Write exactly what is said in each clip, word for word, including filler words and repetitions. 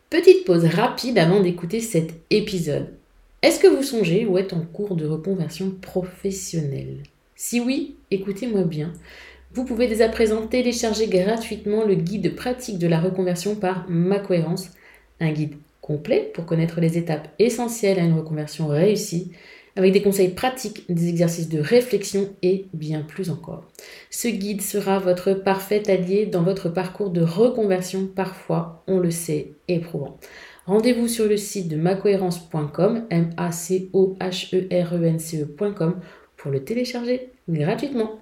Petite pause rapide avant d'écouter cet épisode. Est-ce que vous songez ou êtes en cours de reconversion professionnelle? Si oui, écoutez-moi bien. Vous pouvez dès à présent télécharger gratuitement le guide pratique de la reconversion par Ma Cohérence, un guide complet pour connaître les étapes essentielles à une reconversion réussie, avec des conseils pratiques, des exercices de réflexion et bien plus encore. Ce guide sera votre parfait allié dans votre parcours de reconversion, parfois, on le sait, éprouvant. Rendez-vous sur le site de macohérence point com, M A C O H E R E N C E point com, pour le télécharger gratuitement.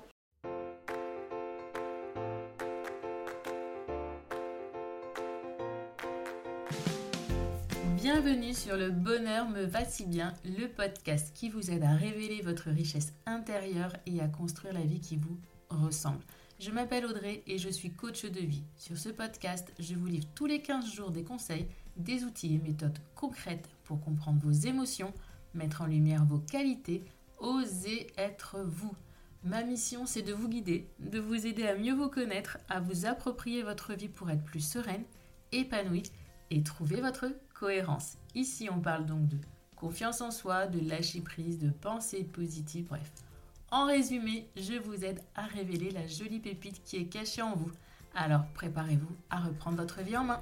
Bienvenue sur Le Bonheur me va si bien, le podcast qui vous aide à révéler votre richesse intérieure et à construire la vie qui vous ressemble. Je m'appelle Audrey et je suis coach de vie. Sur ce podcast, je vous livre tous les quinze jours des conseils, des outils et méthodes concrètes pour comprendre vos émotions, mettre en lumière vos qualités, oser être vous. Ma mission, c'est de vous guider, de vous aider à mieux vous connaître, à vous approprier votre vie pour être plus sereine, épanouie et trouver votre cohérence. Ici, on parle donc de confiance en soi, de lâcher prise, de pensée positive, bref. En résumé, je vous aide à révéler la jolie pépite qui est cachée en vous. Alors, préparez-vous à reprendre votre vie en main.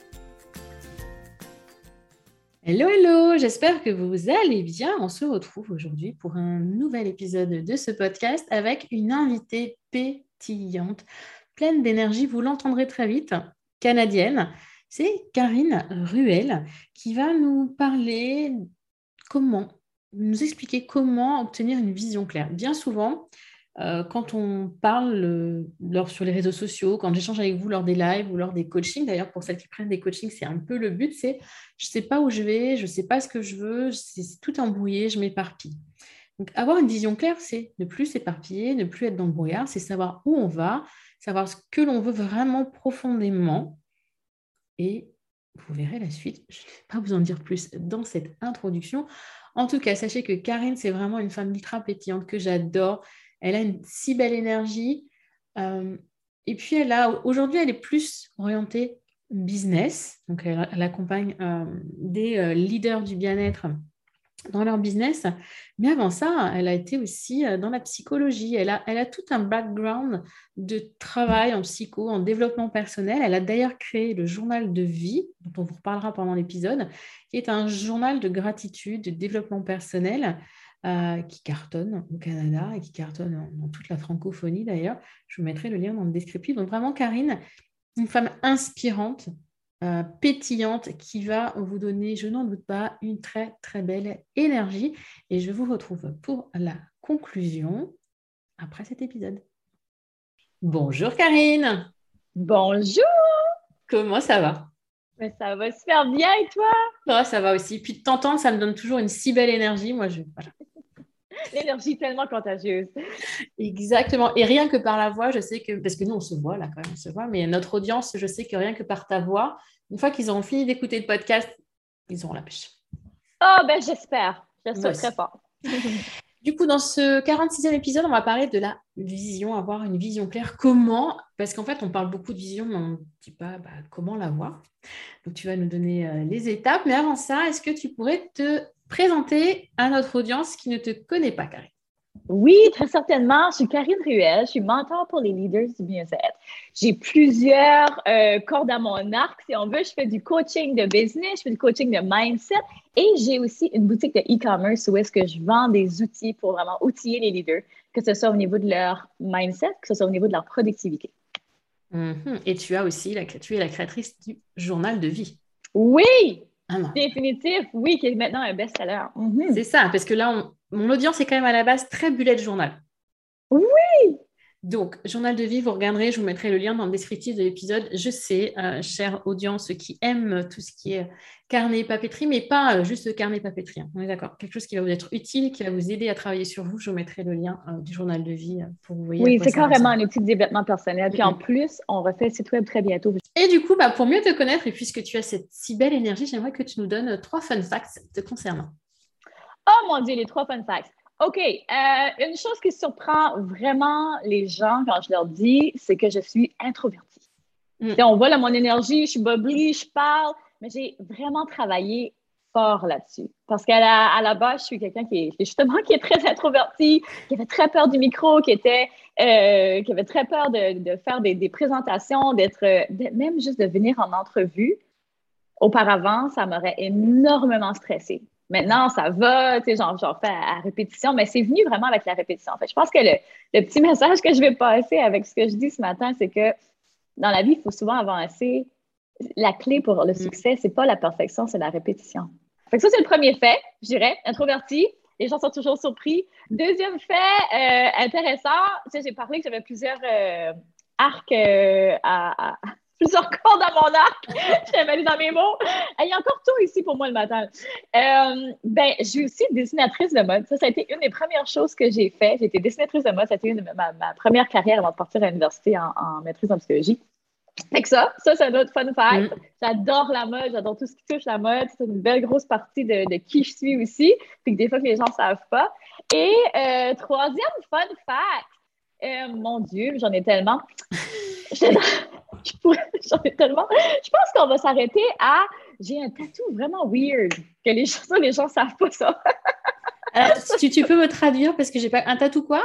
Hello, hello, j'espère que vous allez bien. On se retrouve aujourd'hui pour un nouvel épisode de ce podcast avec une invitée pétillante, pleine d'énergie, vous l'entendrez très vite, canadienne. C'est Karine Ruel qui va nous parler comment, nous expliquer comment obtenir une vision claire. Bien souvent, euh, quand on parle euh, lors, sur les réseaux sociaux, quand j'échange avec vous lors des lives ou lors des coachings, d'ailleurs pour celles qui prennent des coachings, c'est un peu le but, c'est je ne sais pas où je vais, je ne sais pas ce que je veux, c'est, c'est tout embrouillé, je m'éparpille. Donc avoir une vision claire, c'est ne plus s'éparpiller, ne plus être dans le brouillard, c'est savoir où on va, savoir ce que l'on veut vraiment profondément. Et vous verrez la suite. Je ne vais pas vous en dire plus dans cette introduction. En tout cas, sachez que Karine, c'est vraiment une femme ultra pétillante que j'adore. Elle a une si belle énergie. Euh, et puis, elle a, aujourd'hui, elle est plus orientée business. Donc, elle, elle accompagne euh, des euh, leaders du bien-être dans leur business. Mais avant ça, elle a été aussi dans la psychologie. Elle a, elle a tout un background de travail en psycho, en développement personnel. Elle a d'ailleurs créé le journal de vie, dont on vous reparlera pendant l'épisode, qui est un journal de gratitude, de développement personnel, euh, qui cartonne au Canada et qui cartonne dans toute la francophonie d'ailleurs. Je vous mettrai le lien dans le descriptif. Donc vraiment, Karine, une femme inspirante, Euh, pétillante qui va vous donner, je n'en doute pas, une très très belle énergie. Et je vous retrouve pour la conclusion après cet épisode. Bonjour Karine. Bonjour, Comment ça va? mais ça va super bien et toi? Oh, ça va aussi. Puis de t'entendre, ça me donne toujours une si belle énergie. Moi, je, voilà. L'énergie est tellement contagieuse. Exactement. Et rien que par la voix, je sais que, parce que nous, on se voit là quand même, on se voit, mais notre audience, je sais que rien que par ta voix, une fois qu'ils auront fini d'écouter le podcast, ils auront la pêche. Ah, ben j'espère. Je Moi souhaite très aussi. fort. Du coup, dans ce quarante-sixième épisode, on va parler de la vision, avoir une vision claire. Comment? Parce qu'en fait, on parle beaucoup de vision, mais on ne dit pas bah, comment l'avoir. Donc, tu vas nous donner euh, les étapes. Mais avant ça, est-ce que tu pourrais te présenter à notre audience qui ne te connaît pas, Karine? Oui, très certainement. Je suis Karine Ruel. Je suis mentor pour les leaders du bien-être. J'ai plusieurs euh, cordes à mon arc. Si on veut, je fais du coaching de business, je fais du coaching de mindset et j'ai aussi une boutique de e-commerce où est-ce que je vends des outils pour vraiment outiller les leaders, que ce soit au niveau de leur mindset, que ce soit au niveau de leur productivité. Mhm. Et tu as aussi la, tu es la créatrice du journal de vie. Oui, Ah non, définitif. Oui, qui est maintenant un best-seller. c'est Mhm. ça, parce que là, on- mon audience est quand même à la base très bullet journal. Oui, Donc, journal de vie, vous regarderez, je vous mettrai le lien dans le descriptif de l'épisode. Je sais, euh, chère audience qui aime tout ce qui est carnet et papeterie, mais pas euh, juste carnet et papeterie. Hein. On est d'accord. Quelque chose qui va vous être utile, qui va vous aider à travailler sur vous. Je vous mettrai le lien euh, du journal de vie euh, pour que vous voyez à oui, quoi c'est ça carrément ressemble. un outil de développement personnel. Puis en Mhm. plus, on refait le site web très bientôt. Et du coup, bah, pour mieux te connaître, et puisque tu as cette si belle énergie, j'aimerais que tu nous donnes euh, trois fun facts te concernant. Oh mon Dieu, les trois fun facts. OK, euh, une chose qui surprend vraiment les gens quand je leur dis, c'est que je suis introvertie. Mm. T'sais, on voit là mon énergie, je suis bubbly, je parle, mais j'ai vraiment travaillé fort là-dessus. Parce qu'à la, à la base, je suis quelqu'un qui est justement qui est très introverti, qui avait très peur du micro, qui était euh, qui avait très peur de, de faire des, des présentations, d'être, de, même juste de venir en entrevue. Auparavant, ça m'aurait énormément stressée. Maintenant, ça va, tu sais, genre, j'en fais à, à répétition, mais c'est venu vraiment avec la répétition. En fait, je pense que le, le petit message que je vais passer avec ce que je dis ce matin, c'est que dans la vie, il faut souvent avancer. La clé pour le succès, c'est pas la perfection, c'est la répétition. Fait que ça, c'est le premier fait, je dirais, introverti. Les gens sont toujours surpris. Deuxième fait, euh, intéressant, tu sais, j'ai parlé que j'avais plusieurs euh, arcs euh, à, à plusieurs cordes à mon arc. Je t'ai mis dans mes mots. Il y a encore tout ici pour moi le matin. Euh, ben, je suis aussi dessinatrice de mode. Ça, ça a été une des premières choses que j'ai fait. J'ai été dessinatrice de mode. Ça a été une de ma, ma première carrière avant de partir à l'université en, en maîtrise en psychologie. Fait que ça, ça, c'est un autre fun fact. Mm. J'adore la mode, j'adore tout ce qui touche la mode. C'est une belle grosse partie de, de qui je suis aussi, puis que des fois que les gens ne savent pas. Et euh, troisième fun fact, euh, mon Dieu, j'en ai tellement. Je pourrais, j'en ai tellement. Je pense qu'on va s'arrêter à j'ai un tatou vraiment weird, que les gens, les gens ne savent pas ça. Alors, tu, tu peux me traduire parce que j'ai pas un tatou quoi?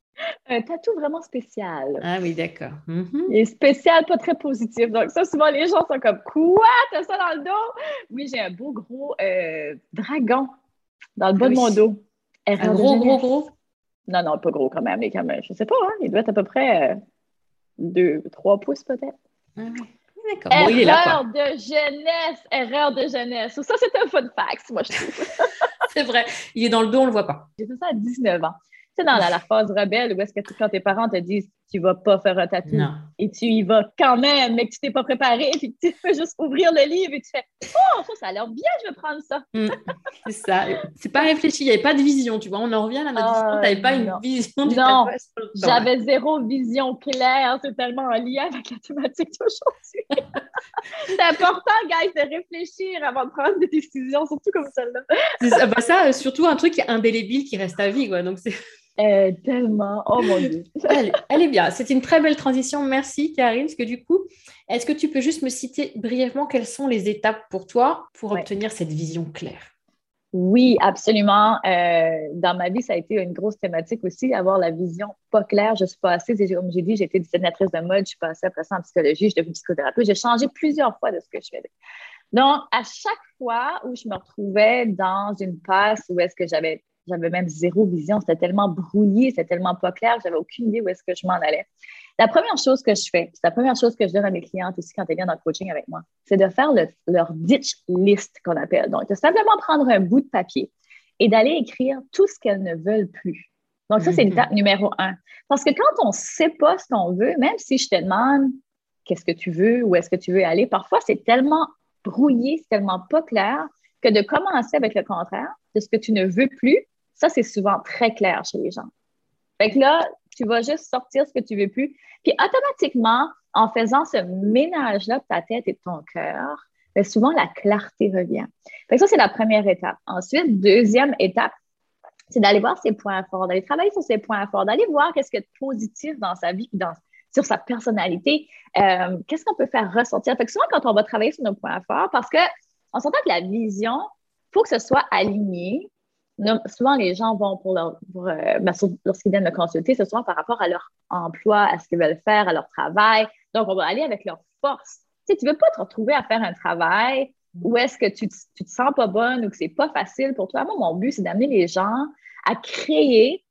Un tatou vraiment spécial. Ah oui, d'accord. Mm-hmm. Il est spécial, pas très positif. Donc ça, souvent, les gens sont comme « Quoi? T'as ça dans le dos? » Oui, j'ai un beau gros euh, dragon dans le bas ah oui. de mon dos. Erreur un gros, gros, gros? Non, non, pas gros quand même. Mais quand même, je sais pas, hein, il doit être à peu près euh, deux, trois pouces peut-être. Ah oui. D'accord. Erreur bon, il est là, quoi. de jeunesse, erreur de jeunesse. Ça, c'est un fun fact, moi, je trouve. C'est vrai. Il est dans le dos, on le voit pas. J'ai fait ça à dix-neuf ans. Tu sais, dans la, la phase rebelle, où est-ce que tu, quand tes parents te disent tu vas pas faire un tatou non. et tu y vas quand même, mais que tu t'es pas préparé, puis que tu peux juste ouvrir le livre et tu fais oh, ça, ça a l'air bien, je vais prendre ça. Mmh, c'est ça. C'est pas réfléchi, il n'y avait pas de vision, tu vois. On en revient à notre discussion, tu n'avais pas non. une vision du non. tatouage. Non, j'avais zéro vision claire. C'est tellement en lien avec la thématique d'aujourd'hui. C'est important, guys, de réfléchir avant de prendre des décisions, surtout comme celle-là. C'est ça, bah ça, surtout un truc indélébile qui reste à vie, quoi. Donc c'est... Euh, tellement. Oh mon Dieu. elle, elle est bien. C'est une très belle transition. Merci, Karine. Parce que du coup, est-ce que tu peux juste me citer brièvement quelles sont les étapes pour toi pour ouais. obtenir cette vision claire? Oui, absolument. Euh, dans ma vie, ça a été une grosse thématique aussi, avoir la vision pas claire. Je suis passée, comme j'ai dit, j'ai été dessinatrice de mode, je suis passée après ça en psychologie, je suis devenue psychothérapeute. J'ai changé plusieurs fois de ce que je faisais. Donc, à chaque fois où je me retrouvais dans une passe où est-ce que j'avais J'avais même zéro vision. C'était tellement brouillé, c'était tellement pas clair. J'avais aucune idée où est-ce que je m'en allais. La première chose que je fais, c'est la première chose que je donne à mes clientes aussi quand elles viennent dans le coaching avec moi, c'est de faire le, leur ditch list qu'on appelle. Donc, de simplement prendre un bout de papier et d'aller écrire tout ce qu'elles ne veulent plus. Donc, ça, c'est l'étape numéro un. Parce que quand on ne sait pas ce qu'on veut, même si je te demande qu'est-ce que tu veux, où est-ce que tu veux aller, parfois, c'est tellement brouillé, c'est tellement pas clair que de commencer avec le contraire de ce que tu ne veux plus, ça, c'est souvent très clair chez les gens. Fait que là, tu vas juste sortir ce que tu veux plus. Puis automatiquement, en faisant ce ménage-là de ta tête et de ton cœur, bien souvent, la clarté revient. Fait que ça, c'est la première étape. Ensuite, deuxième étape, c'est d'aller voir ses points forts, d'aller travailler sur ses points forts, d'aller voir qu'est-ce qu'il y a de positif dans sa vie, dans, sur sa personnalité, euh, qu'est-ce qu'on peut faire ressortir. Fait que souvent, quand on va travailler sur nos points forts, parce qu'on s'entend que la vision, il faut que ce soit aligné. Souvent, les gens vont pour leur, pour, euh, ben, lorsqu'ils viennent me consulter, c'est souvent par rapport à leur emploi, à ce qu'ils veulent faire, à leur travail. Donc, on va aller avec leur force. Tu sais, tu ne veux pas te retrouver à faire un travail où est-ce que tu ne te, tu te sens pas bonne ou que c'est pas facile pour toi. Moi, mon but, c'est d'amener les gens à créer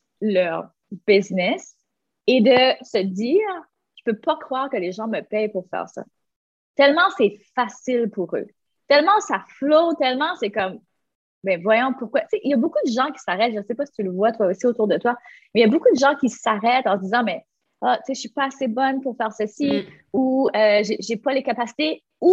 leur business et de se dire, je ne peux pas croire que les gens me payent pour faire ça. Tellement c'est facile pour eux. Tellement ça flow, tellement c'est comme, ben voyons pourquoi. Tu sais, il y a beaucoup de gens qui s'arrêtent, je ne sais pas si tu le vois toi aussi autour de toi, mais il y a beaucoup de gens qui s'arrêtent en se disant, mais ah, tu sais, je ne suis pas assez bonne pour faire ceci mm. ou euh, j'ai, j'ai pas les capacités ou,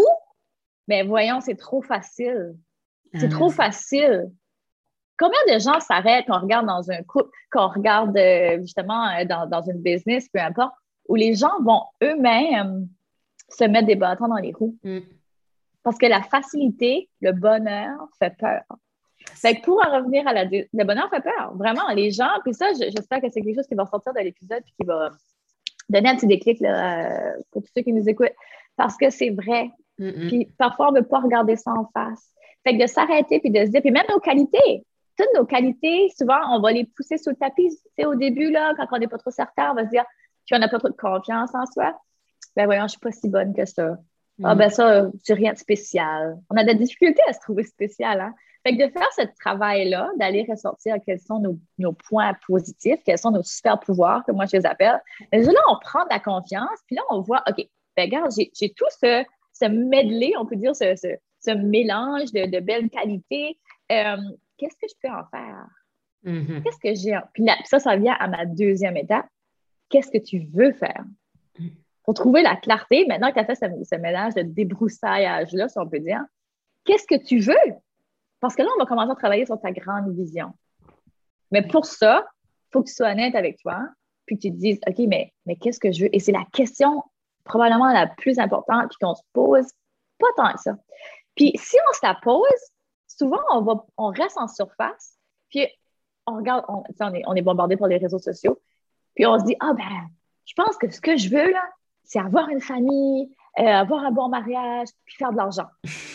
ben voyons, c'est trop facile. C'est ah, trop c'est... facile. Combien de gens s'arrêtent quand on regarde dans un couple, quand on regarde euh, justement euh, dans, dans une business, peu importe, où les gens vont eux-mêmes se mettre des bâtons dans les roues. Mm. Parce que la facilité, le bonheur fait peur. Fait que pour en revenir à la... Le bonheur fait peur, vraiment. Les gens, puis ça, j'espère que c'est quelque chose qui va sortir de l'épisode et qui va donner un petit déclic là, pour tous ceux qui nous écoutent. Parce que c'est vrai, Mm-hmm. Puis parfois, on ne veut pas regarder ça en face. Fait que de s'arrêter puis de se dire, puis même nos qualités, toutes nos qualités, souvent, on va les pousser sous le tapis. Tu sais, au début, là, quand on n'est pas trop certain, on va se dire qu'on n'a pas trop de confiance en soi. Ben voyons, je ne suis pas si bonne que ça. Ah ben ça, c'est rien de spécial. On a de la difficulté à se trouver spécial, hein? Fait que de faire ce travail-là, d'aller ressortir quels sont nos, nos points positifs, quels sont nos super pouvoirs, comme moi je les appelle, ben là, on prend de la confiance, puis là, on voit, OK, ben regarde, j'ai, j'ai tout ce, ce medley, on peut dire, ce, ce, ce mélange de, de belles qualités. Euh, qu'est-ce que je peux en faire? Mm-hmm. Qu'est-ce que j'ai en... Puis là, ça, ça vient à ma deuxième étape. Qu'est-ce que tu veux faire? Pour trouver la clarté, maintenant que tu as fait ce, ce mélange de débroussaillage-là, si on peut dire, qu'est-ce que tu veux? Parce que là, on va commencer à travailler sur ta grande vision. Mais pour ça, il faut que tu sois honnête avec toi, puis que tu te dises, OK, mais, mais qu'est-ce que je veux? Et c'est la question probablement la plus importante, puis qu'on se pose pas tant que ça. Puis si on se la pose, souvent, on, va, on reste en surface, puis on regarde, on, on, est, on est bombardé par les réseaux sociaux, puis on se dit, ah ben, je pense que ce que je veux, là, c'est avoir une famille, euh, avoir un bon mariage, puis faire de l'argent.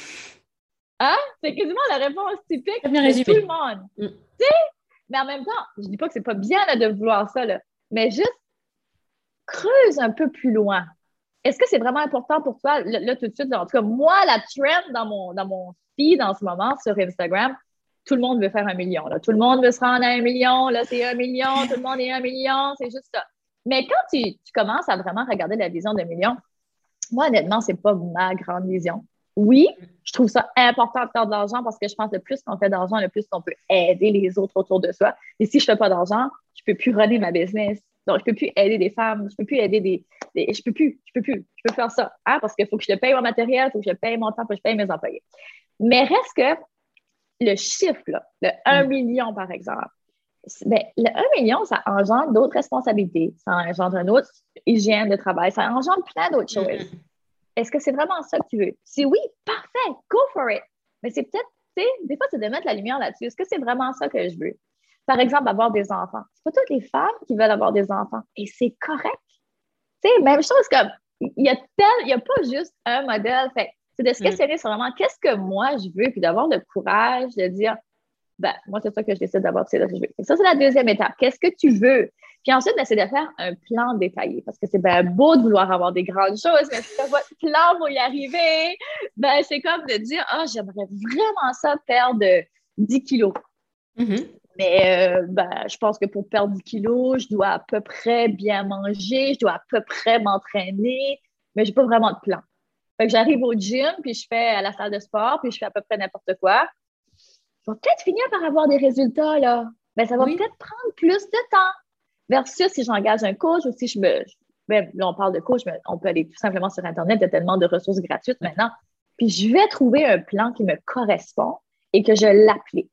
Hein? C'est quasiment la réponse typique bien de résumé. tout le monde. Mm. Tu sais? Mais en même temps, je ne dis pas que c'est pas bien là, de vouloir ça, là, mais juste creuse un peu plus loin. Est-ce que c'est vraiment important pour toi, là, là tout de suite, là, en tout cas, moi, la trend dans mon, dans mon feed en ce moment sur Instagram, tout le monde veut faire un million. Là. Tout le monde veut se rendre à un million. Là, c'est un million. Tout le monde est un million. C'est juste ça. Mais quand tu, tu commences à vraiment regarder la vision d'un million, moi, honnêtement, c'est pas ma grande vision. Oui, je trouve ça important de faire de l'argent parce que je pense que le plus qu'on fait d'argent, le plus qu'on peut aider les autres autour de soi. Et si je fais pas d'argent, je peux plus runner ma business. Donc, je peux plus aider des femmes. Je peux plus aider des... des je peux plus. Je peux plus. Je peux faire ça. Hein, parce qu'il faut que je paye mon matériel, il faut que je paye mon temps, il faut que je paye mes employés. Mais reste que le chiffre, là, le un million, par exemple, ben, le un million, ça engendre d'autres responsabilités. Ça engendre une autre hygiène de travail. Ça engendre plein d'autres choses. Mm-hmm. Est-ce que c'est vraiment ça que tu veux? Si oui, parfait, go for it. Mais c'est peut-être, tu sais, des fois, c'est de mettre la lumière là-dessus. Est-ce que c'est vraiment ça que je veux? Par exemple, avoir des enfants. C'est pas toutes les femmes qui veulent avoir des enfants. Et c'est correct. Tu sais, même chose comme, il y a tel, il n'y a pas juste un modèle. Fait, c'est de se questionner mm. sur vraiment qu'est-ce que moi je veux, puis d'avoir le courage de dire, ben, moi, c'est ça que je décide d'avoir, c'est ça que je veux. Ça, c'est la deuxième étape. Qu'est-ce que tu veux? Puis ensuite, ben, c'est de faire un plan détaillé parce que c'est bien beau de vouloir avoir des grandes choses, mais si votre plan va y arriver, ben, c'est comme de dire, ah, oh, j'aimerais vraiment ça perdre dix kilos. Mm-hmm. Mais euh, ben, je pense que pour perdre dix kilos, je dois à peu près bien manger, je dois à peu près m'entraîner, mais je n'ai pas vraiment de plan. Fait que j'arrive au gym, puis je fais à la salle de sport, puis je fais à peu près n'importe quoi. Je vais peut-être finir par avoir des résultats, là. Ben, ça va oui. peut-être prendre plus de temps. Versus si j'engage un coach ou si je me... Ben, là, on parle de coach, mais on peut aller tout simplement sur Internet. Il y a tellement de ressources gratuites maintenant. Puis je vais trouver un plan qui me correspond et que je l'applique.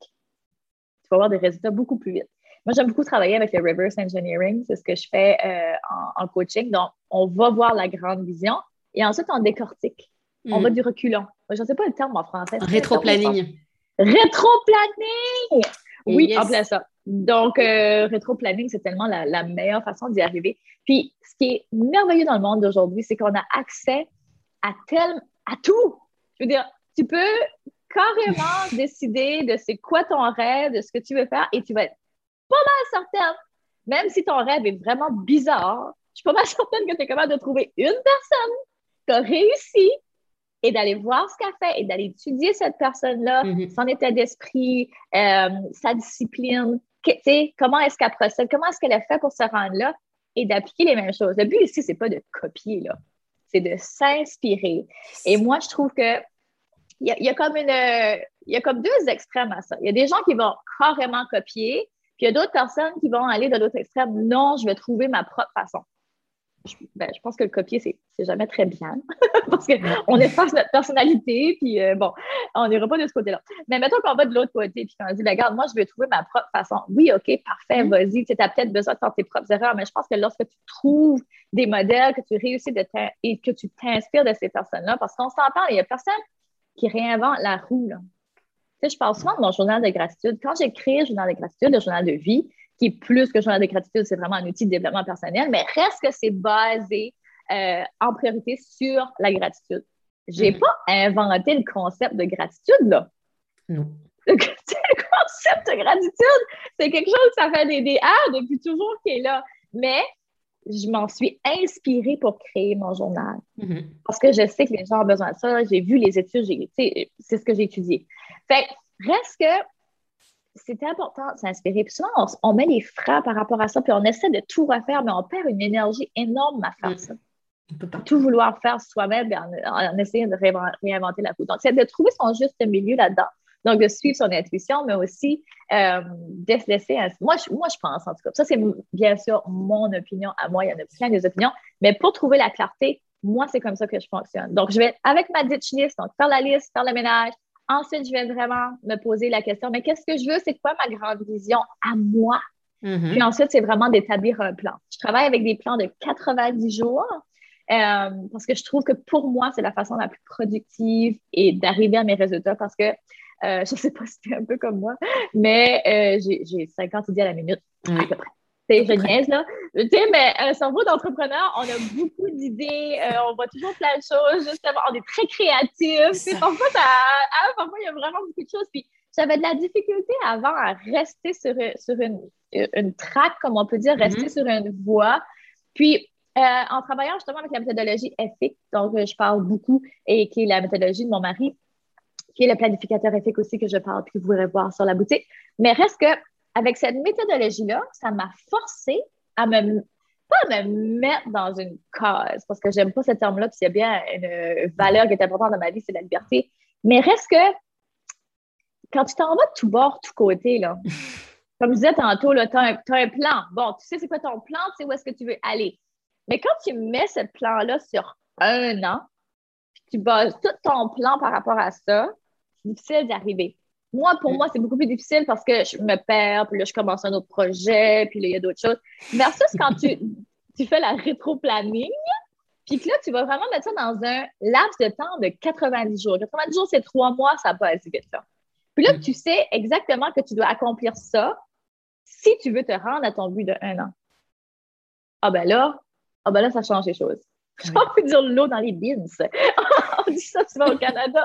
Tu vas avoir des résultats beaucoup plus vite. Moi, j'aime beaucoup travailler avec le reverse engineering. C'est ce que je fais euh, en, en coaching. Donc, on va voir la grande vision et ensuite, on décortique. Mm. On va du reculon. Je ne sais pas le terme en français. Rétro-planning. Rétro-planning! Oui, yes. en plein ça. Donc, euh, rétro-planning, c'est tellement la, la meilleure façon d'y arriver. Puis, ce qui est merveilleux dans le monde d'aujourd'hui, c'est qu'on a accès à tel, à tout. Je veux dire, tu peux carrément décider de c'est quoi ton rêve, de ce que tu veux faire, et tu vas être pas mal certaine, même si ton rêve est vraiment bizarre, je suis pas mal certaine que tu es capable de trouver une personne qui a réussi et d'aller voir ce qu'elle fait et d'aller étudier cette personne-là, mm-hmm. son état d'esprit, euh, sa discipline, que, comment est-ce qu'elle procède, comment est-ce qu'elle a fait pour se rendre là et d'appliquer les mêmes choses. Le but ici, c'est pas de copier, là. C'est de s'inspirer. Et moi, je trouve que il y, y a comme une, il y a comme deux extrêmes à ça. Il y a des gens qui vont carrément copier, puis il y a d'autres personnes qui vont aller de l'autre extrême. Non, je vais trouver ma propre façon. Je, ben, je pense que le copier, c'est, c'est jamais très bien parce qu'on efface notre personnalité, puis euh, bon, on n'ira pas de ce côté-là. Mais mettons qu'on va de l'autre côté, puis qu'on dit, ben, regarde, moi, je veux trouver ma propre façon. Oui, OK, parfait, mm-hmm. vas-y. Tu as peut-être besoin de faire tes propres erreurs, mais je pense que lorsque tu trouves des modèles, que tu réussis de et que tu t'inspires de ces personnes-là, parce qu'on s'entend, il n'y a personne qui réinvente la roue, là. Tu sais, je parle souvent de mon journal de gratitude. Quand j'ai créé le journal de gratitude, le journal de vie, qui est plus que le journal de gratitude, c'est vraiment un outil de développement personnel, mais reste que c'est basé euh, en priorité sur la gratitude. J'ai Mhm. pas inventé le concept de gratitude, là. Non. Le, le concept de gratitude, c'est quelque chose que ça fait des, des ah depuis toujours qui est là. Mais je m'en suis inspirée pour créer mon journal. Mhm. Parce que je sais que les gens ont besoin de ça. J'ai vu les études, j'ai, c'est ce que j'ai étudié. Fait que, reste que c'est important de s'inspirer. Puis souvent, on, on met les freins par rapport à ça, puis on essaie de tout refaire, mais on perd une énergie énorme à faire Mhm. ça. On peut À pas. tout vouloir faire soi-même en, en essayant de réinventer la roue. Donc, c'est de trouver son juste milieu là-dedans. Donc, de suivre son intuition, mais aussi euh, de se laisser. Moi je, moi, je pense, en tout cas. Ça, c'est bien sûr mon opinion à moi. Il y en a plein des opinions. Mais pour trouver la clarté, moi, c'est comme ça que je fonctionne. Donc, je vais, avec ma ditch list, donc faire la liste, faire le ménage. Ensuite, je vais vraiment me poser la question, mais qu'est-ce que je veux? C'est quoi ma grande vision à moi? Mhm. Puis ensuite, c'est vraiment d'établir un plan. Je travaille avec des plans de quatre-vingt-dix jours. Euh, parce que je trouve que pour moi, c'est la façon la plus productive et d'arriver à mes résultats parce que euh, je ne sais pas si c'est un peu comme moi, mais euh, j'ai, j'ai cinquante idées à la minute, Oui. à peu près. C'est À peu je près. niaise, là. Tu sais, mais un cerveau d'entrepreneur, on a beaucoup d'idées, euh, on voit toujours plein de choses, justement, on est très créatifs. Ça. Parfois, ça, ah, parfois, il y a vraiment beaucoup de choses. Puis, j'avais de la difficulté avant à rester sur, sur une, une track, comme on peut dire, rester Mhm. sur une voie. Puis, euh, en travaillant justement avec la méthodologie F I C, donc je parle beaucoup, et qui est la méthodologie de mon mari, qui est le planificateur F I C aussi que je parle, puis que vous pourrez voir sur la boutique. Mais reste que, avec cette méthodologie-là, ça m'a forcé à me, pas à me mettre dans une case, parce que j'aime pas ce terme-là, puis s'il y a bien une valeur qui est importante dans ma vie, c'est la liberté. Mais reste que, quand tu t'en vas de tout bord, tout côté, là, comme je disais tantôt, tu as, as un plan. Bon, tu sais c'est quoi ton plan, tu sais où est-ce que tu veux aller. Mais quand tu mets ce plan-là sur un an, puis tu bases tout ton plan par rapport à ça, c'est difficile d'y arriver. Moi, pour moi, c'est beaucoup plus difficile parce que je me perds, puis là, je commence un autre projet, puis là, il y a d'autres choses. Versus quand tu, tu fais la rétro-planning, puis que là, tu vas vraiment mettre ça dans un laps de temps de quatre-vingt-dix jours. quatre-vingt-dix jours, c'est trois mois, ça va assez vite, là. Puis là, tu sais exactement que tu dois accomplir ça si tu veux te rendre à ton but de un an. Ah ben là, ah ben là, ça change les choses. J'ai Oui. envie de dire l'eau dans les beans. On dit ça souvent au Canada.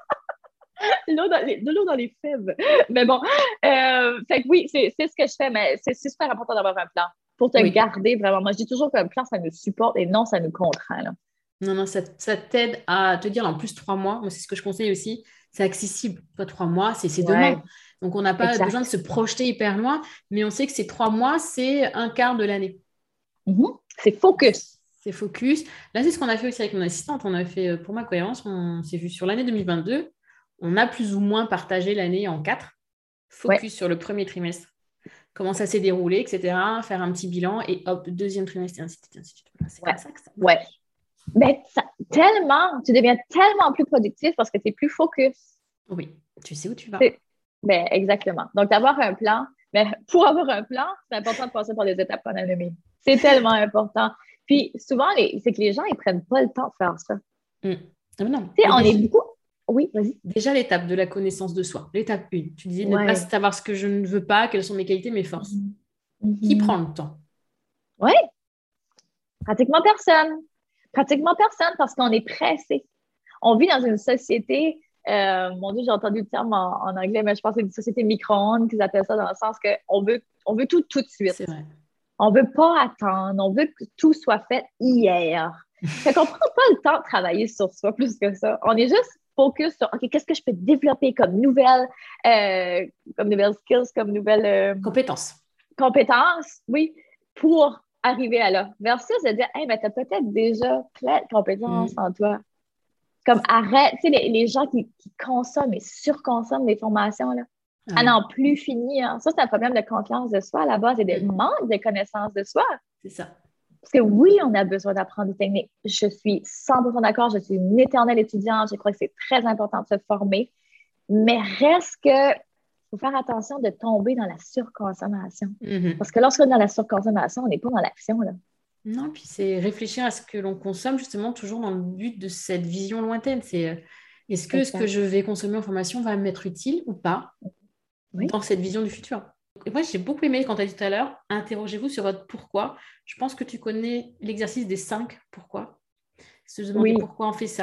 l'eau dans les, de l'eau dans les fèves. Mais bon, euh, fait que oui, c'est, c'est ce que je fais, mais c'est, c'est super important d'avoir un plan pour te Oui. garder vraiment. Moi, je dis toujours qu'un plan, ça nous supporte et non, ça nous contraint, là. Non, non, ça, ça t'aide à te dire en plus trois mois. Moi, c'est ce que je conseille aussi. C'est accessible. Toi, trois mois, c'est, c'est Ouais, demain. Donc, on n'a pas besoin de exact. se projeter hyper loin, mais on sait que ces trois mois, c'est un quart de l'année. Mm-hmm. C'est focus. C'est focus. Là, c'est ce qu'on a fait aussi avec mon assistante. On a fait, euh, pour ma cohérence, on s'est vu sur l'année deux mille vingt-deux. On a plus ou moins partagé l'année en quatre. Ouais. Focus sur le premier trimestre. Comment ça s'est déroulé, et cetera. Faire un petit bilan et hop, deuxième trimestre et ainsi de suite. Ainsi de suite. Voilà, c'est Ouais. comme ça que ça marche. Ouais. Ben, ça, tellement, tu deviens tellement plus productif parce que tu es plus focus. Oui, tu sais où tu vas. C'est, ben, exactement. Donc, d'avoir un plan, ben, pour avoir un plan, c'est important de passer par les étapes qu'on a nommées. C'est tellement important. Puis, souvent, les, c'est que les gens, ils prennent pas le temps de faire ça. Mm. Ah, non. Tu sais, Mais on déjà, est beaucoup. Oui, vas-y. déjà, l'étape de la connaissance de soi. L'étape un. Tu disais ne pas Ouais. savoir ce que je ne veux pas, quelles sont mes qualités, mes forces. Mm-hmm. Qui prend le temps? Oui. Pratiquement personne. Pratiquement personne parce qu'on est pressé. On vit dans une société, euh, mon Dieu, j'ai entendu le terme en, en anglais, mais je pense que c'est une société micro-ondes qu'ils appellent ça dans le sens qu'on veut, on veut tout tout de suite. C'est vrai. On veut pas attendre, on veut que tout soit fait hier. Fait qu'on prend pas le temps de travailler sur soi plus que ça. On est juste focus sur, OK, qu'est-ce que je peux développer comme nouvelles, euh, comme nouvelles skills, comme nouvelles euh, Compétences. compétences, oui, pour arriver à là. Versus de dire, hey, ben, tu as peut-être déjà plein de compétences Mm. en toi. Comme arrête, tu sais, les, les gens qui, qui consomment et surconsomment des formations, là, Ah à oui. n'en plus finir. Ça, c'est un problème de confiance de soi à la base et de Mm. manque de connaissance de soi. C'est ça. Parce que oui, on a besoin d'apprendre des techniques. Je suis cent pour cent d'accord, je suis une éternelle étudiante, je crois que c'est très important de se former. Mais reste que faut faire attention de tomber dans la surconsommation. Mm-hmm. Parce que lorsqu'on est dans la surconsommation, on n'est pas dans l'action, là. Non, puis c'est réfléchir à ce que l'on consomme, justement, toujours dans le but de cette vision lointaine. C'est euh, est-ce que ce que Exact. je vais consommer en formation va m'être utile ou pas Oui. dans cette vision du futur? Et moi, j'ai beaucoup aimé quand tu as dit tout à l'heure, interrogez-vous sur votre pourquoi. Je pense que tu connais l'exercice des cinq pourquoi. Se demander Oui. pourquoi on fait ça,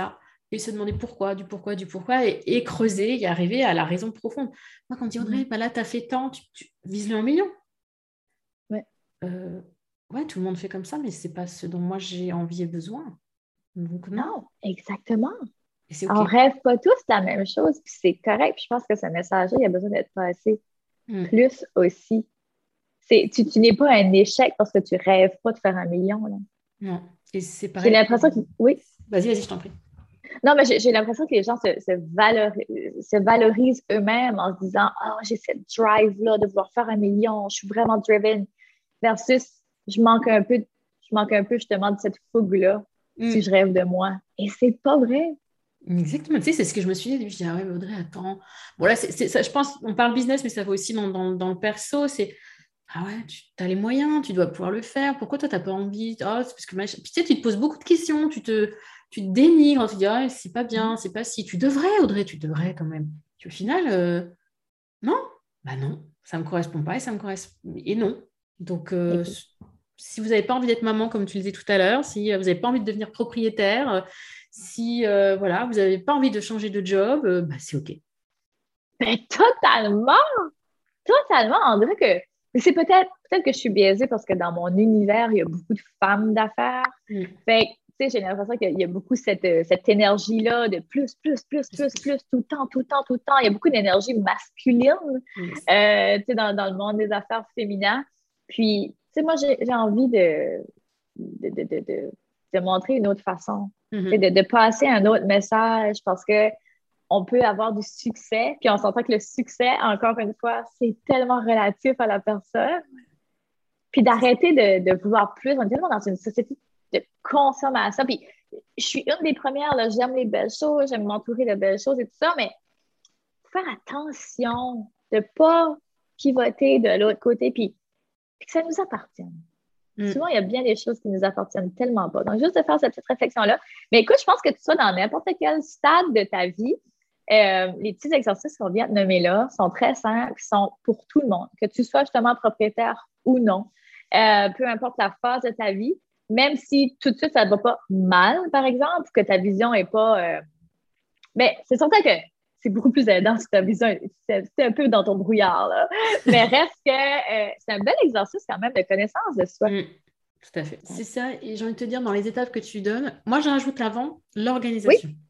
et se demander pourquoi, du pourquoi, du pourquoi, et, et creuser et arriver à la raison profonde. Moi, quand on dit Audrey, bah là, tu as fait tant, tu, tu vises-le un million. Ouais. Euh, ouais, tout le monde fait comme ça, mais c'est pas ce dont moi j'ai envie et besoin. Donc, non. Non, exactement. Et c'est On OK. rêve pas tous la même chose, puis c'est correct. Puis je pense que ce message-là, il a besoin d'être passé Mm. plus aussi. C'est, tu, tu n'es pas un échec parce que tu rêves pas de faire un million, là. Non. Et c'est J'ai pareil. l'impression que, oui. Vas-y, vas-y, je t'en prie. Non, mais j'ai, j'ai l'impression que les gens se, se, valori- se valorisent eux-mêmes en se disant, oh, j'ai cette drive-là de vouloir faire un million, je suis vraiment driven, versus je manque un peu, je manque un peu justement de cette fougue-là si Mm. je rêve de moi. Et c'est pas vrai. Exactement, tu sais, c'est ce que je me suis dit. Je dis, ah ouais, mais Audrey, attends. Bon, là, c'est, c'est- ça, je pense, on parle business, mais ça va aussi dans, dans, dans le perso. C'est, ah ouais, tu as les moyens, tu dois pouvoir le faire. Pourquoi toi, tu n'as pas envie? Oh, c'est parce que machin. Puis, tu sais, tu te poses beaucoup de questions, tu te, tu te dénigres, tu te dis, ah, c'est pas bien, c'est pas si. Tu devrais, Audrey, tu devrais quand même. Puis au final, euh, non, bah non, ça ne me correspond pas et ça me correspond. Et non. Donc, euh, si vous n'avez pas envie d'être maman, comme tu le disais tout à l'heure, si euh, vous n'avez pas envie de devenir propriétaire, euh, si euh, voilà, vous n'avez pas envie de changer de job, euh, bah, c'est OK. Ben, totalement, totalement. On dirait que mais c'est peut-être peut-être que je suis biaisée parce que dans mon univers, il y a beaucoup de femmes d'affaires. Mm. Fait que, tu sais, j'ai l'impression qu'il y a beaucoup cette, euh, cette énergie-là de plus, plus, plus, Plus, plus, plus. plus, tout le temps, tout le temps, tout le temps. Il y a beaucoup d'énergie masculine, Yes. euh, tu sais, dans, dans le monde des affaires féminins. Puis, tu sais, moi, j'ai j'ai envie de, de, de, de, de, de montrer une autre façon, tu sais, Mhm. de, de passer un autre message parce que on peut avoir du succès, puis on s'entend que le succès, encore une fois, c'est tellement relatif à la personne. Puis d'arrêter de, de vouloir plus. On est tellement dans une société de consommation. Puis je suis une des premières, là, j'aime les belles choses, j'aime m'entourer de belles choses et tout ça, mais faut faire attention de ne pas pivoter de l'autre côté, puis, puis que ça nous appartienne. Mm. Souvent, il y a bien des choses qui nous appartiennent tellement pas. Donc, juste de faire cette petite réflexion-là. Mais écoute, je pense que tu sois dans n'importe quel stade de ta vie, euh, les petits exercices qu'on vient de nommer là sont très simples, sont pour tout le monde, que tu sois justement propriétaire ou non, euh, peu importe la phase de ta vie, même si tout de suite ça ne va pas mal, par exemple, que ta vision n'est pas. Euh... Mais c'est certain que c'est beaucoup plus aidant si ta vision c'est un peu dans ton brouillard, là. Mais reste que euh, c'est un bel exercice quand même de connaissance de soi. Mm. Tout à fait. C'est ça. Et j'ai envie de te dire, dans les étapes que tu donnes, moi, j'en rajoute l'avant, Oui, l'organisation.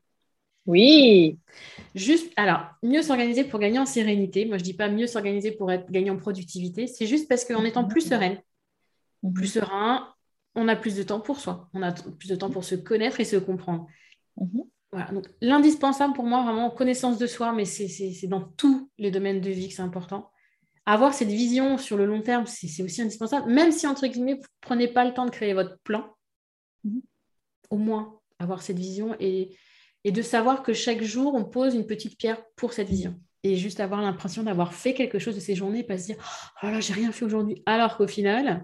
oui. Juste, alors, mieux s'organiser pour gagner en sérénité. Moi, je ne dis pas mieux s'organiser pour être gagner en productivité. C'est juste parce qu'en étant plus sereine, plus Mhm. serein, on a plus de temps pour soi. On a t- plus de temps pour se connaître et se comprendre. Mhm. Voilà. Donc, l'indispensable pour moi, vraiment, connaissance de soi, mais c'est c'est- c'est dans tous les domaines de vie que c'est important. Avoir cette vision sur le long terme, c'est c'est aussi indispensable. Même si, entre guillemets, vous ne prenez pas le temps de créer votre plan, Mhm. au moins avoir cette vision et, et de savoir que chaque jour, on pose une petite pierre pour cette vision. Et juste avoir l'impression d'avoir fait quelque chose de ces journées, pas se dire « Oh là là, j'ai rien fait aujourd'hui ». Alors qu'au final,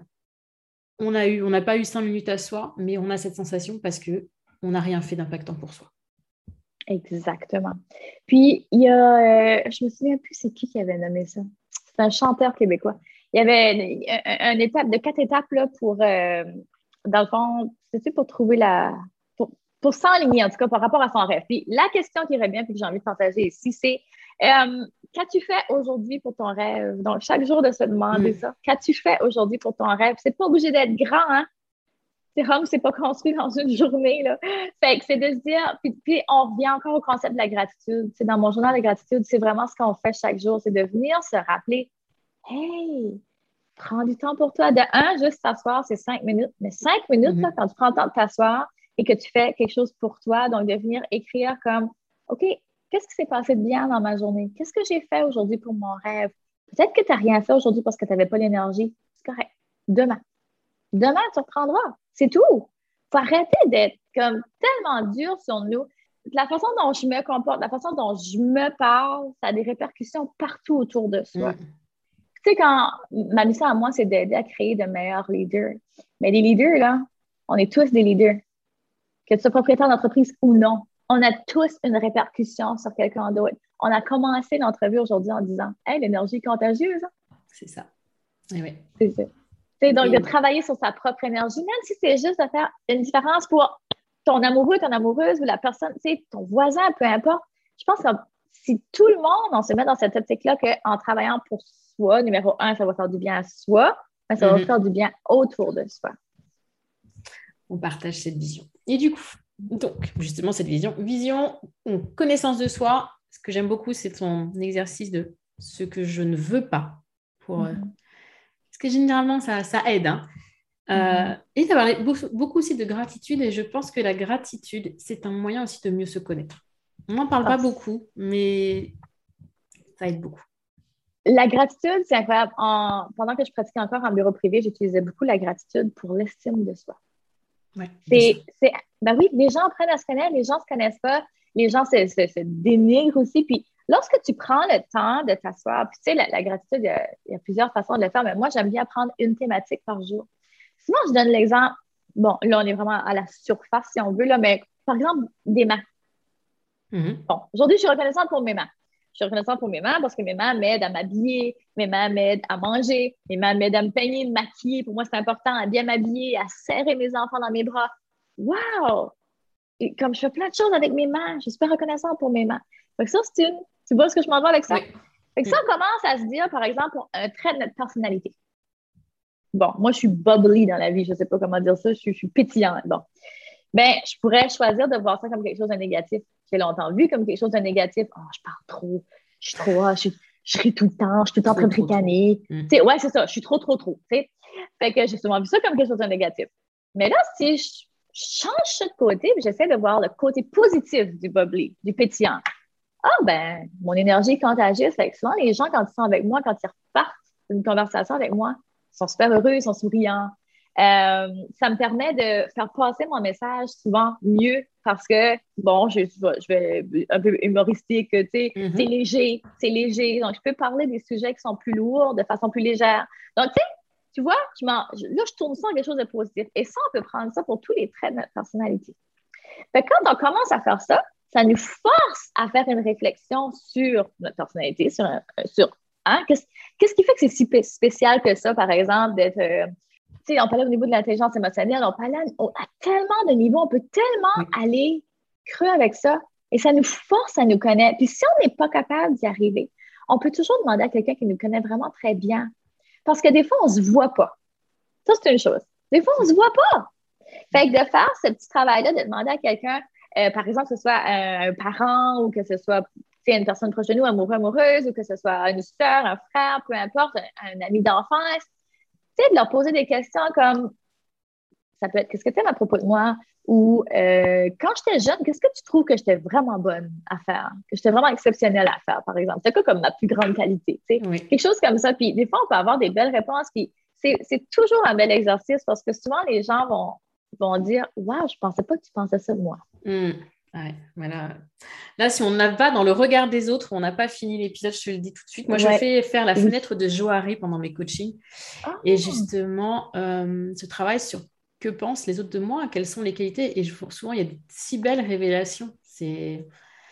on a eu, on n'a pas eu cinq minutes à soi, mais on a cette sensation parce qu'on n'a rien fait d'impactant pour soi. Exactement. Puis, il y a, euh, je me souviens plus c'est qui qui avait nommé ça. C'est un chanteur québécois. Il y avait une, un- une étape de quatre étapes là, pour, euh, dans le fond, c'est pour trouver la. Pour, pour s'enligner, en tout cas, par rapport à son rêve. Puis, la question qui irait bien, puis que j'ai envie de partager ici, c'est euh, qu'as-tu fait aujourd'hui pour ton rêve? Donc, chaque jour de se demander Mm. ça. Qu'as-tu fait aujourd'hui pour ton rêve? C'est pas obligé d'être grand, hein? C'est Rome, c'est pas construit dans une journée, là. Fait que c'est de se dire, puis, puis on revient encore au concept de la gratitude. C'est dans mon journal de gratitude, c'est vraiment ce qu'on fait chaque jour, c'est de venir se rappeler, hey, prends du temps pour toi. De un, juste s'asseoir, c'est cinq minutes. Mais cinq minutes, là, Mm. quand tu prends le temps de t'asseoir et que tu fais quelque chose pour toi, donc de venir écrire comme, OK, qu'est-ce qui s'est passé de bien dans ma journée? Qu'est-ce que j'ai fait aujourd'hui pour mon rêve? Peut-être que tu n'as rien fait aujourd'hui parce que tu n'avais pas l'énergie. C'est correct. Demain. Demain, tu reprendras. C'est tout. Il faut arrêter d'être comme tellement dur sur nous. La façon dont je me comporte, la façon dont je me parle, ça a des répercussions partout autour de soi. Mm. Tu sais, quand ma mission à moi, c'est d'aider à créer de meilleurs leaders. Mais les leaders, là, on est tous des leaders. Que tu sois propriétaire d'entreprise ou non, on a tous une répercussion sur quelqu'un d'autre. On a commencé l'entrevue aujourd'hui en disant hey, l'énergie est contagieuse. Hein? C'est ça. Et ouais. C'est ça. C'est donc de Et travailler sur sa propre énergie, même si c'est juste de faire une différence pour ton amoureux, ton amoureuse ou la personne, tu sais, ton voisin, peu importe. Je pense que si tout le monde, on se met dans cette optique-là qu'en travaillant pour soi, numéro un, ça va faire du bien à soi, mais ça va Mhm. faire du bien autour de soi. On partage cette vision. Et du coup, donc, justement, cette vision, vision, connaissance de soi, ce que j'aime beaucoup, c'est ton exercice de ce que je ne veux pas. Pour, euh, Mm-hmm. Parce que généralement, ça, ça aide. Hein. Euh, Mm-hmm. et tu as parlé beaucoup, beaucoup aussi de gratitude, et je pense que la gratitude, c'est un moyen aussi de mieux se connaître. On n'en parle pas Ah, beaucoup, mais ça aide beaucoup. la gratitude, c'est incroyable. En, pendant que je pratiquais encore en bureau privé, j'utilisais beaucoup la gratitude pour l'estime de soi. Ouais, bien sûr. C'est, c'est, ben oui, les gens apprennent à se connaître, les gens ne se connaissent pas, les gens se, se, se dénigrent aussi. Puis lorsque tu prends le temps de t'asseoir, puis tu sais, la, la gratitude, il y, a, il y a plusieurs façons de le faire, mais moi, j'aime bien prendre une thématique par jour. Sinon, je donne l'exemple, bon, là, on est vraiment à la surface, si on veut, là, mais par exemple, des mains. Mhm. Bon, aujourd'hui, je suis reconnaissante pour mes mains. Je suis reconnaissante pour mes mains parce que mes mains m'aident à m'habiller, mes mains m'aident à manger, mes mains m'aident à me peigner, me maquiller. Pour moi, c'est important à bien m'habiller, à serrer mes enfants dans mes bras. Wow! Et comme je fais plein de choses avec mes mains, je suis super reconnaissante pour mes mains. Fait que ça, c'est une. Tu vois ce que je m'en vais avec ça? Oui. Fait que ça, on commence à se dire, par exemple, un trait de notre personnalité. Bon, moi, je suis bubbly dans la vie. Je ne sais pas comment dire ça. Je suis, je suis pétillante. Bon. Ben, je pourrais choisir de voir ça comme quelque chose de négatif. J'ai longtemps vu comme quelque chose de négatif. Oh, je parle trop. Je suis trop. Je, je ris tout le temps. Je suis tout le temps en train Trop, de trop, trop. ricaner. Mhm. Tu sais, ouais, c'est ça. Je suis trop, trop, trop. Tu sais. Fait que j'ai souvent vu ça comme quelque chose de négatif. Mais là, si je change ça de côté, puis j'essaie de voir le côté positif du bubbly, du pétillant. Ah, ben, mon énergie est contagieuse. Fait que souvent, les gens, quand ils sont avec moi, quand ils repartent d'une conversation avec moi, ils sont super heureux, ils sont souriants. Euh, ça me permet de faire passer mon message souvent mieux parce que, bon, je, je vais un peu humoristique, tu sais, c'est Mhm. léger, c'est léger. Donc, je peux parler des sujets qui sont plus lourds de façon plus légère. Donc, tu sais, tu vois, je là, je tourne ça en quelque chose de positif. Et ça, on peut prendre ça pour tous les traits de notre personnalité. Fait que quand on commence à faire ça, ça nous force à faire une réflexion sur notre personnalité, sur, sur hein, qu'est-ce, qu'est-ce qui fait que c'est si spécial que ça, par exemple, d'être. Euh, tu sais, on parlait au niveau de l'intelligence émotionnelle, on parlait à, à tellement de niveaux, on peut tellement Oui. aller creux avec ça et ça nous force à nous connaître. Puis si on n'est pas capable d'y arriver, on peut toujours demander à quelqu'un qui nous connaît vraiment très bien. Parce que des fois, on ne se voit pas. Ça, c'est une chose. Des fois, on ne se voit pas. Fait que de faire ce petit travail-là, de demander à quelqu'un, euh, par exemple, que ce soit un, un parent ou que ce soit une personne proche de nous, amoureux, amoureuse, ou que ce soit une soeur, un frère, peu importe, un, un ami d'enfance, tu sais, de leur poser des questions comme, ça peut être, qu'est-ce que tu aimes à propos de moi? Ou euh, quand j'étais jeune, qu'est-ce que tu trouves que j'étais vraiment bonne à faire? Que j'étais vraiment exceptionnelle à faire, par exemple? C'est quoi comme ma plus grande qualité? Tu sais? Oui. Quelque chose comme ça. Puis des fois, on peut avoir des belles réponses. Puis c'est, c'est toujours un bel exercice parce que souvent, les gens vont, vont dire waouh, je pensais pas que tu pensais ça de moi. Mmh. Ouais, voilà. Là, si on n'a pas dans le regard des autres, on n'a pas fini l'épisode, je te le dis tout de suite. Moi, je Ouais. fais faire la Oui. fenêtre de Johari pendant mes coachings. Et Ah, justement, euh, ce travail sur que pensent les autres de moi, quelles sont les qualités. Et je, souvent, il y a de si belles révélations. C'est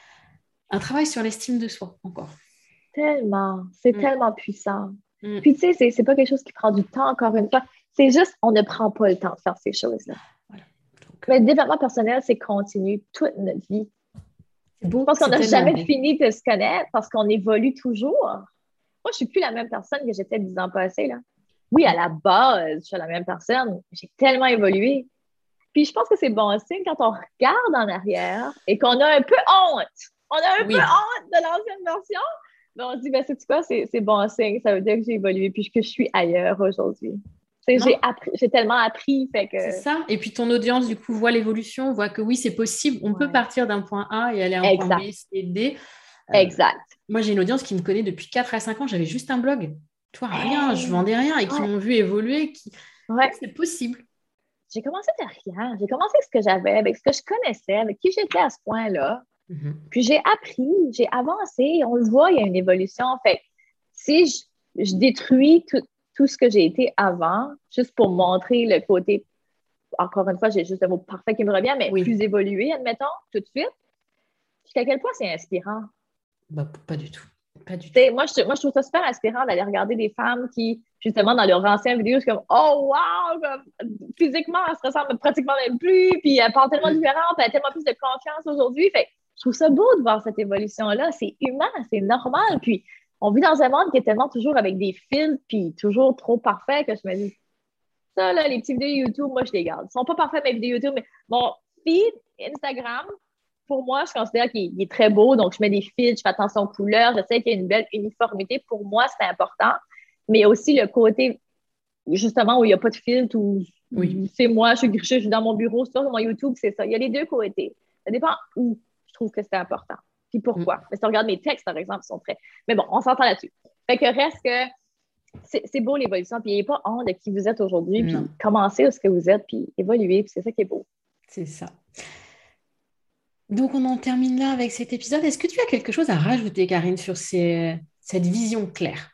un travail sur l'estime de soi, encore. tellement. C'est Mmh. tellement puissant. Mmh. Puis tu sais, c'est, c'est pas quelque chose qui prend du temps, encore une fois. C'est juste, on ne prend pas le temps de faire ces choses-là. Voilà. Donc, Mais euh, le développement personnel, c'est continu toute notre vie. c'est Je beau, pense qu'on c'est n'a tellement jamais beau. fini de se connaître parce qu'on évolue toujours. Moi, je suis plus la même personne que j'étais dix ans passés, là. Oui, à la base, je suis la même personne. J'ai tellement évolué. Puis je pense que c'est bon signe quand on regarde en arrière et qu'on a un peu honte. On a un peu Oui, honte de l'ancienne version. Mais on se dit, ben, c'est quoi, c'est, c'est bon signe. Ça veut dire que j'ai évolué puis que je suis ailleurs aujourd'hui. Tu sais, j'ai non, appris, j'ai tellement appris, fait c'est que. ça. Et puis ton audience, du coup, voit l'évolution, voit que oui, c'est possible. On peut Ouais. partir d'un point A et aller à un point Exact. B, C, D. Euh, Exact. Moi, j'ai une audience qui me connaît depuis quatre à cinq ans. J'avais juste un blog. Toi, rien, je Hey! vendais rien et qui Ouais. m'ont vu évoluer. Qui... Oui, Ouais. c'est possible. J'ai commencé de rien. J'ai commencé avec ce que j'avais, avec ce que je connaissais, avec qui j'étais à ce point-là. Mhm. Puis j'ai appris, j'ai avancé. On le voit, il y a une évolution. Fait que si je, je détruis tout, tout ce que j'ai été avant, juste pour montrer le côté, encore une fois, j'ai juste le mot parfait qui me revient, mais Oui, plus évolué, admettons, tout de suite, jusqu'à quel point c'est inspirant. bah, pas du tout. Pas du tout. T'sais, moi, je, moi, je trouve ça super inspirant d'aller regarder des femmes qui, justement, dans leurs anciennes vidéos, je suis comme, oh, wow! Comme, physiquement, elle se ressemble pratiquement même plus, puis elle parle tellement différente, elle a tellement plus de confiance aujourd'hui. Fait je trouve ça beau de voir cette évolution-là. C'est humain, c'est normal. Puis, on vit dans un monde qui est tellement toujours avec des filtres, puis toujours trop parfait que je me dis, ça, là, les petites vidéos YouTube, moi, je les garde. Ils sont pas parfaits, mes vidéos YouTube, mais mon feed Instagram, pour moi, je considère qu'il est très beau. Donc, je mets des fils, je fais attention aux couleurs, je sais qu'il y a une belle uniformité. Pour moi, c'est important. Mais il y a aussi le côté, justement, où il n'y a pas de filtre, où oui. c'est moi, je suis grichée, je suis dans mon bureau, sur mon YouTube, c'est ça. Il y a les deux côtés. Ça dépend où je trouve que c'est important. Puis pourquoi. Mm. Mais si tu regardes mes textes, par exemple, ils sont très... Mais bon, on s'entend là-dessus. Fait que reste que c'est, c'est beau l'évolution, puis il n'y a pas honte de qui vous êtes aujourd'hui, puis commencez où ce que vous êtes, puis évoluez, puis c'est ça qui est beau. C'est ça. Donc, on en termine là avec cet épisode. Est-ce que tu as quelque chose à rajouter, Karine, sur ces, cette vision claire?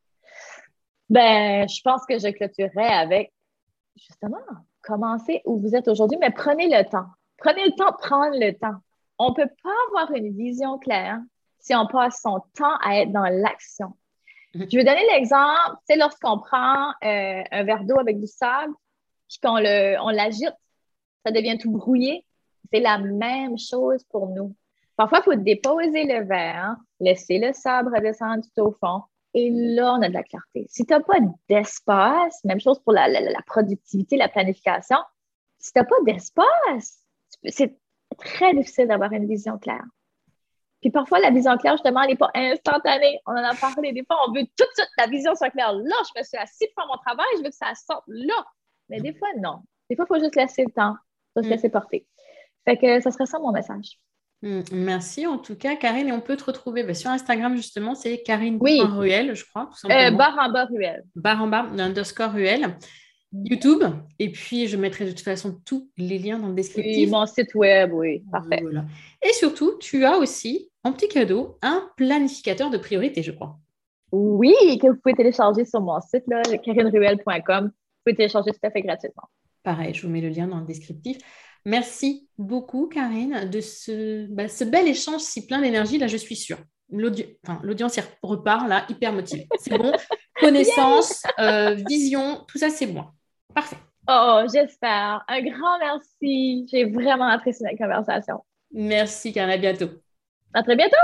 Ben, je pense que je clôturerai avec, justement, commencez où vous êtes aujourd'hui, mais prenez le temps. Prenez le temps de prendre le temps. On ne peut pas avoir une vision claire si on passe son temps à être dans l'action. Mm-hmm. Je vais donner l'exemple, tu sais, lorsqu'on prend euh, un verre d'eau avec du sable, puis qu'on le, on l'agite, ça devient tout brouillé. C'est la même chose pour nous. Parfois, il faut déposer le verre, laisser le sable redescendre tout au fond, et là, on a de la clarté. Si tu n'as pas d'espace, même chose pour la, la, la productivité, la planification, si tu n'as pas d'espace, c'est très difficile d'avoir une vision claire. Puis parfois, la vision claire, justement, elle n'est pas instantanée. On en a parlé. Des fois, on veut tout de suite la vision soit claire. Là, je me suis assise pour faire mon travail, je veux que ça sorte là. Mais des fois, non. Des fois, il faut juste laisser le temps. Il faut se laisser porter. Fait que ça serait ça mon message. Merci en tout cas, Karine. Et on peut te retrouver bah, sur Instagram, justement, c'est Karine.Ruel, oui. je crois. Tout euh, barre en bas Ruel. Barre en bas, underscore Ruel. YouTube. Et puis, je mettrai de toute façon tous les liens dans le descriptif. Oui, mon site web, oui. Parfait. Voilà. Et surtout, tu as aussi, en petit cadeau, un planificateur de priorité, je crois. Oui, que vous pouvez télécharger sur mon site, là, karine ruel point com. Vous pouvez télécharger tout à fait gratuitement. Pareil, je vous mets le lien dans le descriptif. Merci beaucoup, Karine, de ce, bah, ce bel échange si plein d'énergie. Là, je suis sûre. L'audi... Enfin, l'audience repart là, hyper motivée. C'est bon. Connaissance, euh, vision, tout ça, c'est bon. Parfait. Oh, j'espère. Un grand merci. J'ai vraiment apprécié la conversation. Merci, Karine. À bientôt. À très bientôt.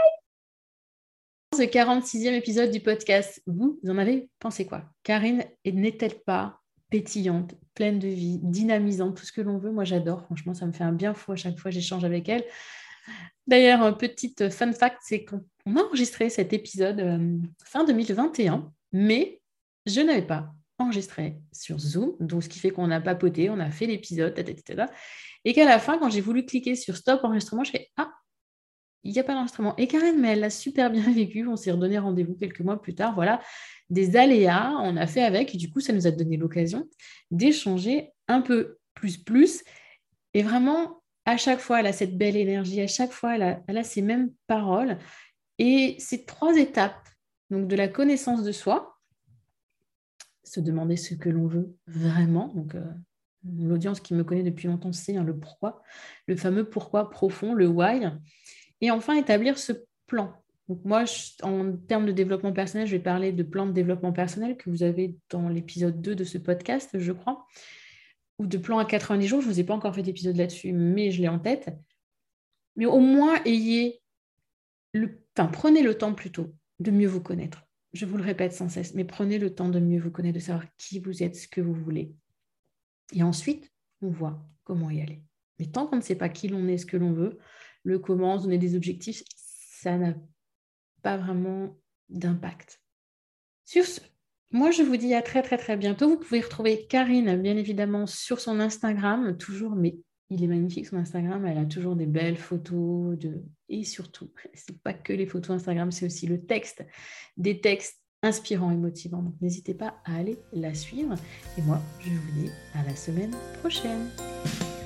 Bye! Ce quarante-sixième épisode du podcast, vous en avez pensé quoi? Karine n'est-elle pas pétillante, pleine de vie, dynamisante, tout ce que l'on veut? Moi, j'adore. Franchement, ça me fait un bien fou à chaque fois que j'échange avec elle. D'ailleurs, un petit fun fact, c'est qu'on a enregistré cet épisode euh, fin deux mille vingt et un, mais je n'avais pas enregistré sur Zoom, donc ce qui fait qu'on a papoté, on a fait l'épisode, et cetera. Et qu'à la fin, quand j'ai voulu cliquer sur stop enregistrement, je fais ah, il n'y a pas d'enregistrement. Et Karine, mais elle l'a super bien vécu. On s'est redonné rendez-vous quelques mois plus tard. Voilà, des aléas, on a fait avec. Et du coup, ça nous a donné l'occasion d'échanger un peu plus plus. Et vraiment, à chaque fois, elle a cette belle énergie. À chaque fois, elle a, elle a ces mêmes paroles. Et ces trois étapes, donc de la connaissance de soi, se demander ce que l'on veut vraiment. Donc, euh, l'audience qui me connaît depuis longtemps sait hein, le pourquoi, le fameux pourquoi profond, le why. Et enfin, établir ce plan. Donc moi, je, en termes de développement personnel, je vais parler de plan de développement personnel que vous avez dans l'épisode deux de ce podcast, je crois, ou de plan à quatre-vingt-dix jours. Je ne vous ai pas encore fait d'épisode là-dessus, mais je l'ai en tête. Mais au moins, ayez le, enfin, prenez le temps plutôt de mieux vous connaître. Je vous le répète sans cesse, mais prenez le temps de mieux vous connaître, de savoir qui vous êtes, ce que vous voulez. Et ensuite, on voit comment y aller. Mais tant qu'on ne sait pas qui l'on est, ce que l'on veut, le comment, donner des objectifs, ça n'a pas vraiment d'impact. Sur ce, moi je vous dis à très très très bientôt. Vous pouvez retrouver Karine, bien évidemment, sur son Instagram, toujours, mais il est magnifique son Instagram, elle a toujours des belles photos, de... et surtout, c'est pas que les photos Instagram, c'est aussi le texte, des textes inspirants et motivants. Donc n'hésitez pas à aller la suivre. Et moi, je vous dis à la semaine prochaine.